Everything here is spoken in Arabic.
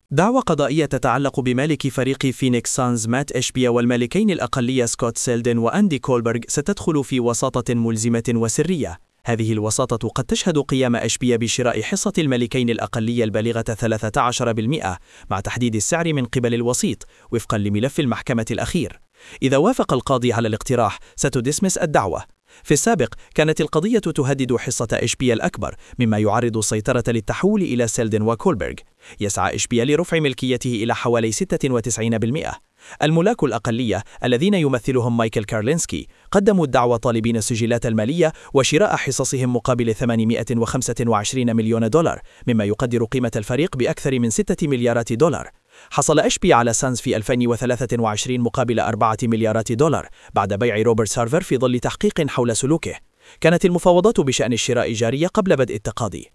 دعوى قضائية تتعلق بمالك فريق فينيكس سانز مات إشبيا والمالكين الأقلية سكوت سيلدن وأندي كولبرغ ستدخل في وساطة ملزمة وسرية. هذه الوساطة قد تشهد قيام إشبيا بشراء حصة المالكين الأقلية البالغة 13% مع تحديد السعر من قبل الوسيط وفقا لملف المحكمة الأخير. إذا وافق القاضي على الاقتراح ستدسمس الدعوة. في السابق كانت القضية تهدد حصة إشبيا الأكبر مما يعرض السيطرة للتحول إلى سيلدن وكولبرغ. يسعى إشبيا لرفع ملكيته إلى حوالي 96%. الملاك الأقلية الذين يمثلهم مايكل كارلينسكي قدموا الدعوى طالبين السجلات المالية وشراء حصصهم مقابل 825 مليون دولار مما يقدر قيمة الفريق بأكثر من 6 مليارات دولار. حصل إشبيا على سانز في 2023 مقابل 4 مليارات دولار بعد بيع روبرت سارفر في ظل تحقيق حول سلوكه. كانت المفاوضات بشأن الشراء جارية قبل بدء التقاضي.